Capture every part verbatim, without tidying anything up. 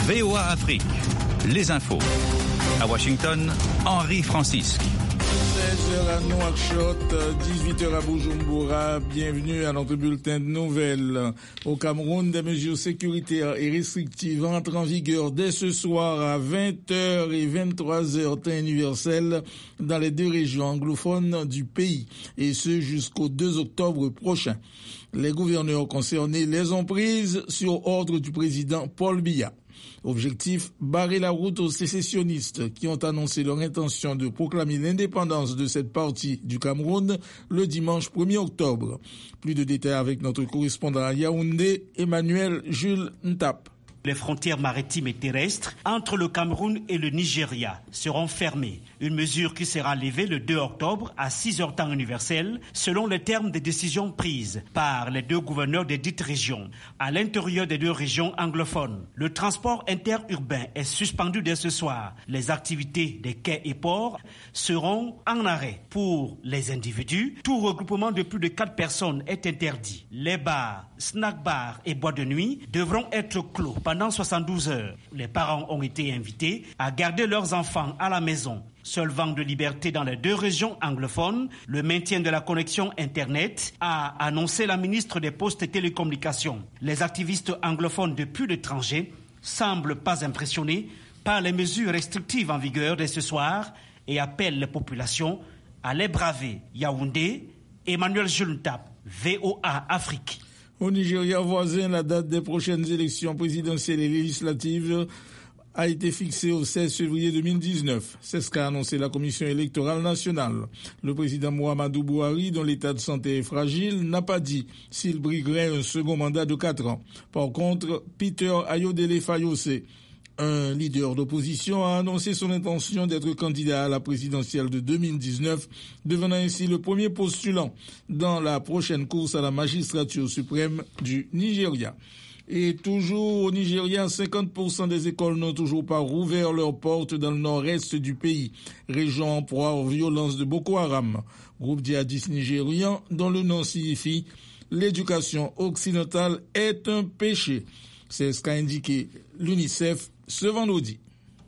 V O A Afrique, les infos. À Washington, Henri Francisque. seize heures à Nouakchott, dix-huit heures à Bujumbura. Bienvenue à notre bulletin de nouvelles. Au Cameroun, des mesures sécuritaires et restrictives entrent en vigueur dès ce soir à vingt heures et vingt-trois heures temps universel dans les deux régions anglophones du pays, et ce jusqu'au deux octobre prochain. Les gouverneurs concernés les ont prises sur ordre du président Paul Biya. Objectif, barrer la route aux sécessionnistes qui ont annoncé leur intention de proclamer l'indépendance de cette partie du Cameroun le dimanche premier octobre. Plus de détails avec notre correspondant à Yaoundé, Emmanuel Jules Ntap. Les frontières maritimes et terrestres entre le Cameroun et le Nigeria seront fermées. Une mesure qui sera levée le deux octobre à six heures temps universel, selon les termes des décisions prises par les deux gouverneurs des dites régions. À l'intérieur des deux régions anglophones, le transport interurbain est suspendu dès ce soir. Les activités des quais et ports seront en arrêt. Pour les individus, tout regroupement de plus de quatre personnes est interdit. Les bars, snack bars et boîtes de nuit devront être clos pendant soixante-douze heures. Les parents ont été invités à garder leurs enfants à la maison. Seul vent de liberté dans les deux régions anglophones, le maintien de la connexion Internet, a annoncé la ministre des Postes et Télécommunications. Les activistes anglophones de plus d'étrangers semblent pas impressionnés par les mesures restrictives en vigueur dès ce soir et appellent les populations à les braver. Yaoundé, Emmanuel Jules-Ntap, V O A Afrique. Au Nigeria voisin, la date des prochaines élections présidentielles et législatives a été fixée au seize février deux mille dix-neuf. C'est ce qu'a annoncé la Commission électorale nationale. Le président Muhammadu Buhari, dont l'état de santé est fragile, n'a pas dit s'il briguerait un second mandat de quatre ans. Par contre, Peter Ayodele Fayose, un leader d'opposition, a annoncé son intention d'être candidat à la présidentielle de deux mille dix-neuf, devenant ainsi le premier postulant dans la prochaine course à la magistrature suprême du Nigeria. Et toujours au Nigeria, cinquante pour cent des écoles n'ont toujours pas rouvert leurs portes dans le nord-est du pays, région en proie aux violences de Boko Haram, groupe djihadiste nigérian dont le nom signifie « l'éducation occidentale est un péché ». C'est ce qu'a indiqué l'UNICEF ce vendredi.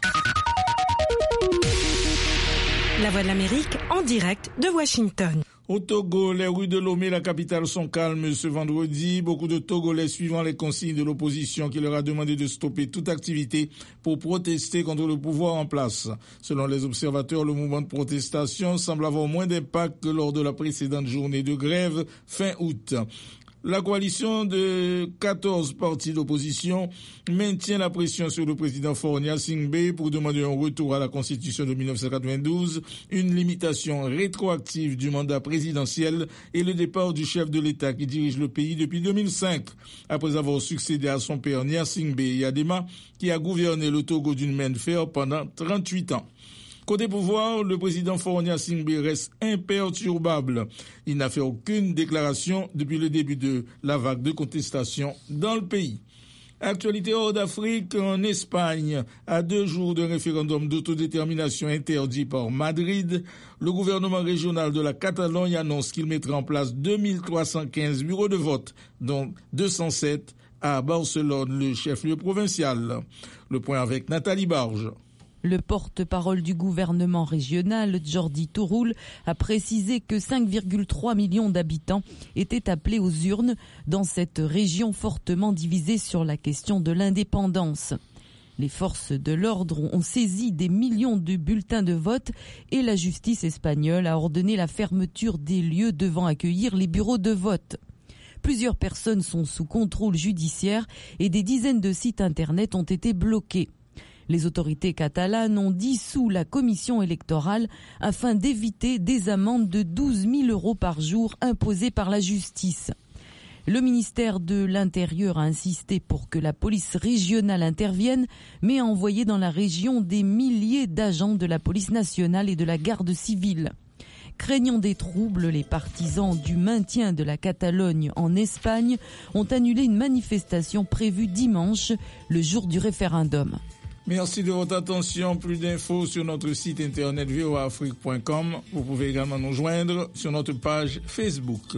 La Voix de l'Amérique en direct de Washington. Au Togo, les rues de Lomé, la capitale, sont calmes ce vendredi. Beaucoup de Togolais suivant les consignes de l'opposition qui leur a demandé de stopper toute activité pour protester contre le pouvoir en place. Selon les observateurs, le mouvement de protestation semble avoir moins d'impact que lors de la précédente journée de grève fin août. La coalition de quatorze partis d'opposition maintient la pression sur le président Fornia Singbe pour demander un retour à la Constitution de dix-neuf cent quatre-vingt-douze, une limitation rétroactive du mandat présidentiel et le départ du chef de l'État qui dirige le pays depuis deux mille cinq, après avoir succédé à son père Nia Singbe Yadema, qui a gouverné le Togo d'une main de fer pendant trente-huit ans. Côté pouvoir, le président Fornia Singbe reste imperturbable. Il n'a fait aucune déclaration depuis le début de la vague de contestation dans le pays. Actualité hors d'Afrique, en Espagne, à deux jours d'un référendum d'autodétermination interdit par Madrid, le gouvernement régional de la Catalogne annonce qu'il mettra en place deux mille trois cent quinze bureaux de vote, dont deux cent sept à Barcelone, le chef-lieu provincial. Le point avec Nathalie Barge. Le porte-parole du gouvernement régional, Jordi Turull, a précisé que cinq virgule trois millions d'habitants étaient appelés aux urnes dans cette région fortement divisée sur la question de l'indépendance. Les forces de l'ordre ont saisi des millions de bulletins de vote et la justice espagnole a ordonné la fermeture des lieux devant accueillir les bureaux de vote. Plusieurs personnes sont sous contrôle judiciaire et des dizaines de sites internet ont été bloqués. Les autorités catalanes ont dissous la commission électorale afin d'éviter des amendes de douze mille euros par jour imposées par la justice. Le ministère de l'Intérieur a insisté pour que la police régionale intervienne, mais a envoyé dans la région des milliers d'agents de la police nationale et de la garde civile. Craignant des troubles, les partisans du maintien de la Catalogne en Espagne ont annulé une manifestation prévue dimanche, le jour du référendum. Merci de votre attention. Plus d'infos sur notre site internet v o a afrique point com. Vous pouvez également nous joindre sur notre page Facebook.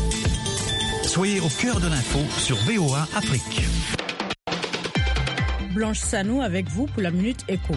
Soyez au cœur de l'info sur V O A Afrique. Blanche Sanou avec vous pour la Minute Éco.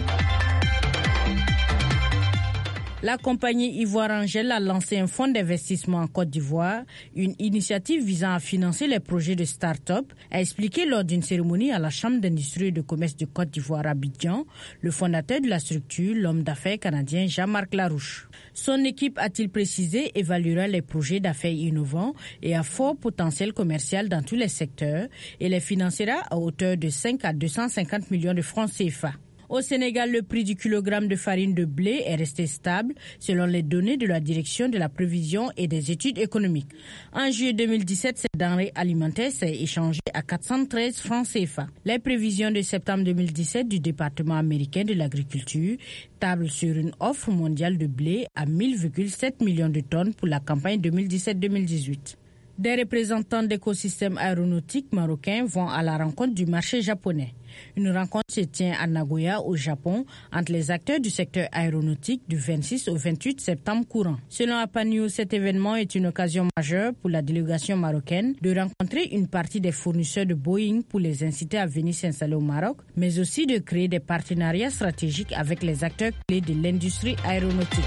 La compagnie Ivoire Angel a lancé un fonds d'investissement en Côte d'Ivoire, une initiative visant à financer les projets de start-up, a expliqué lors d'une cérémonie à la Chambre d'industrie et de commerce de Côte d'Ivoire à Abidjan, le fondateur de la structure, l'homme d'affaires canadien Jean-Marc Larouche. Son équipe, a-t-il précisé, évaluera les projets d'affaires innovants et à fort potentiel commercial dans tous les secteurs et les financera à hauteur de cinq à deux cent cinquante millions de francs C F A. Au Sénégal, le prix du kilogramme de farine de blé est resté stable selon les données de la Direction de la prévision et des études économiques. En juillet deux mille dix-sept, cette denrée alimentaire s'est échangée à quatre cent treize francs C F A. Les prévisions de septembre deux mille dix-sept du département américain de l'agriculture tablent sur une offre mondiale de blé à mille virgule sept millions de tonnes pour la campagne deux mille dix-sept deux mille dix-huit. Des représentants d'écosystèmes aéronautiques marocains vont à la rencontre du marché japonais. Une rencontre se tient à Nagoya, au Japon, entre les acteurs du secteur aéronautique du vingt-six au vingt-huit septembre courant. Selon Apanews, cet événement est une occasion majeure pour la délégation marocaine de rencontrer une partie des fournisseurs de Boeing pour les inciter à venir s'installer au Maroc, mais aussi de créer des partenariats stratégiques avec les acteurs clés de l'industrie aéronautique.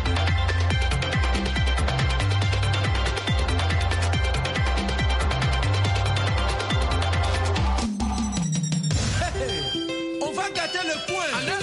Le point.